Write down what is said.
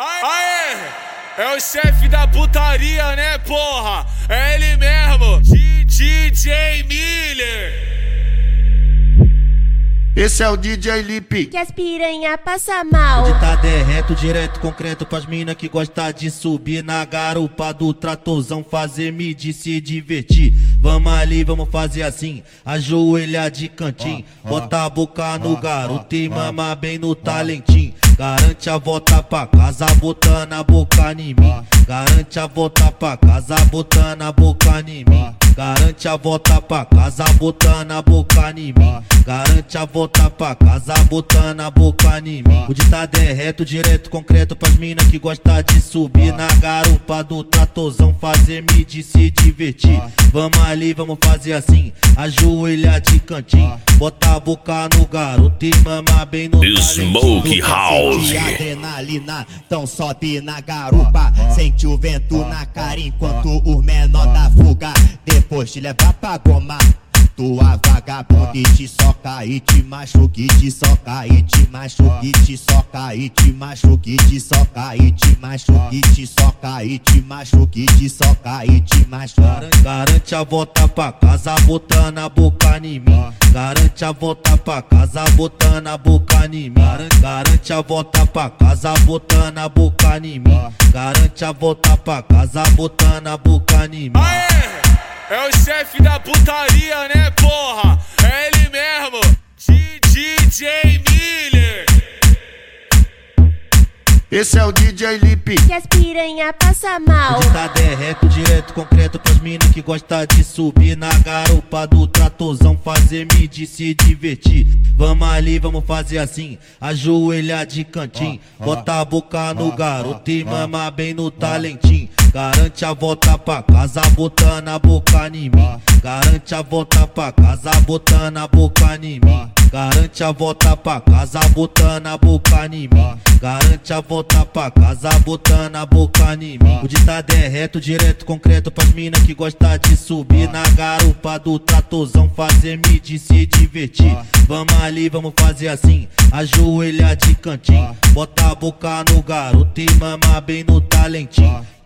Aê! É o chefe da putaria, né, porra? É ele mesmo, DJ Miller. Esse é o DJ Lipe, que as piranha passa mal. Onde tá derreto, direto, concreto pras mina que gosta de subir na garupa do tratorzão, fazer midi, se divertir. Vamos ali, vamos fazer assim, ajoelha de cantinho, bota a boca no garoto e mama bem no talentinho. Garante a volta pra casa, botando a boca em mim. Garante a volta pra casa, botando a boca em mim. Garante a volta pra casa, botando a boca em mim. Garante a volta pra casa, botando a boca em mim. O de tá derreto, direto, concreto pras mina que gosta de subir na garupa do tratorzão, fazer midi, se divertir. Vamos ali, vamos fazer assim, ajoelha de cantinho, bota a boca no garoto e mama bem no Smoke House. Adrenalina, então sobe na garupa, sente o vento na cara enquanto os menor da fuga. Depois te levar pra goma, tua vagabunda, e te soca e te machuca, e te soca e te machuca, e te soca e te machuca, e te soca e te machuca, e te soca e te machuca, e te soca e te machuca. Garante a volta pra casa, botando a boca em mim. Garante a volta pra casa, botando a boca em mim. Garante a volta pra casa, botando a boca em mim. Garante a volta pra casa, botando a boca em mim. Aê! É o chefe da putaria, né, porra? É ele mesmo, DJ Miller. esse é o DJ Lipe, que as piranha passa mal. Onde tá derreto, direto, concreto pras mina que gosta de subir na garupa do tratorzão, fazer midi, se divertir. Vamos ali, vamos fazer assim, ajoelha de cantinho, bota a boca no garoto e mama bem no talentinho. Garante a volta pra casa, botando a boca em mim. Garante a volta pra casa, botando a boca em mim. Garante a volta pra casa, botando a boca em mim. Garante a volta pra casa, botando a boca em mim. O de tá derreto, direto, concreto pras mina que gosta de subir na garupa do tratorzão, fazer midi, se divertir. Vamos ali, vamos fazer assim, ajoelha de cantinho, bota a boca no garoto e mama bem no talentinho.